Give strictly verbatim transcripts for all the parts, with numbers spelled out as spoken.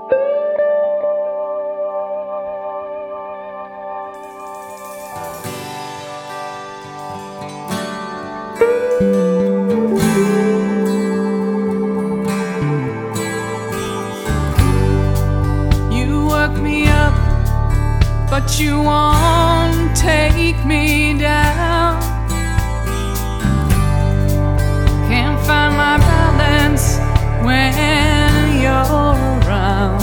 You work me up, but you won't take me down. Can't find my balance when you're around.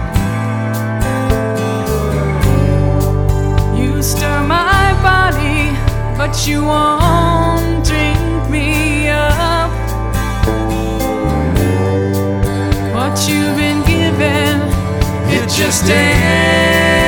You stir my body, but you won't drink me up. What you've been given, it just ain't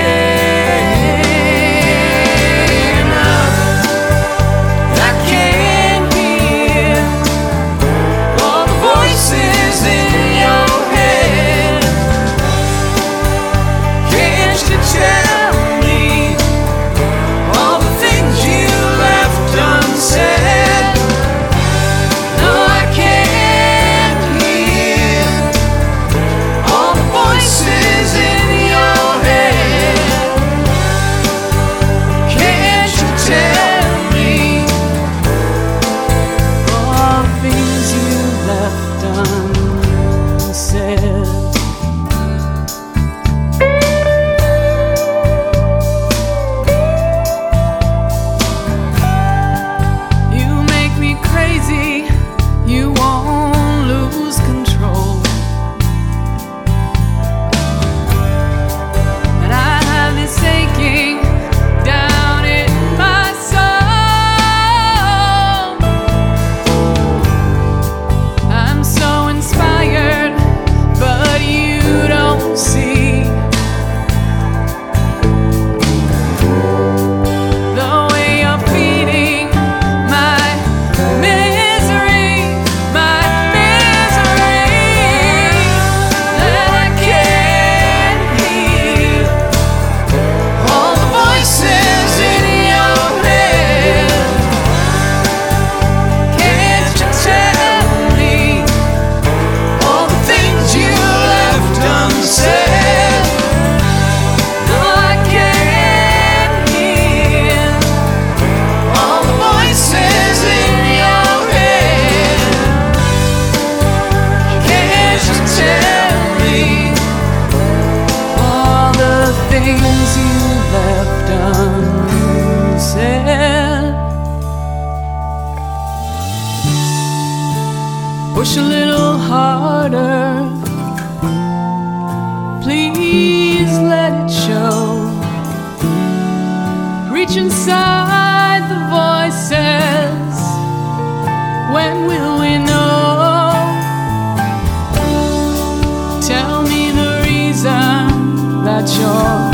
things you left unsaid. Push a little harder, please let it show. Reach inside the voices, when will we know? Tell me the reason that you're